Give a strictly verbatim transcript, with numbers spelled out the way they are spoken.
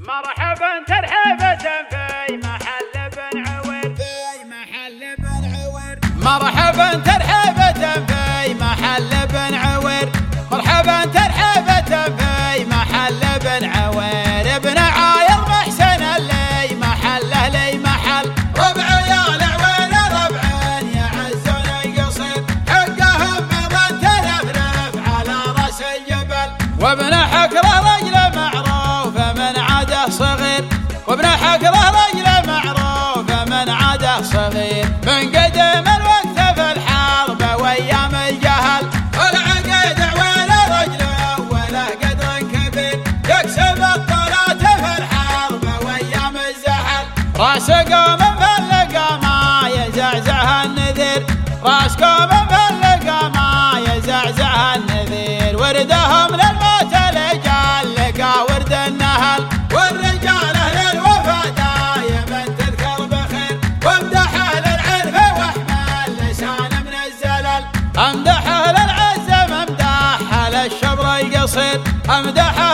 مرحبا ترحيبة في محل بن عوير في محل بن عوير مرحبا ترحيبة في محل بن عوير مرحبا ترحيبة في محل بن عوير ابن عايض محسن اللي محله لي محل ربع يا العوير ربعين يعزون القصير حقهم بضن تلفلف على راس الجبل وابن حكره رجل معروف من عاده صغير وابن حكره رجل معروف من عاده صغير من قدم الوقت في الحرب وايام الجهل والعقيد عويل رجل وله قدر كبير يكسب الطلات في الحرب وايام الزحل راس قوم في اللقامة يزعزعها النذير راس قوم في اللقامة يزعزعها النذير وردهم للموت الرجال لقى ورد النهل والرجال اهل الوفا دايما تذكر بخير وامدح اهل العرف واحمل لسان من الزلل امدح اهل العز ممدح اهل الشبر القصير امدح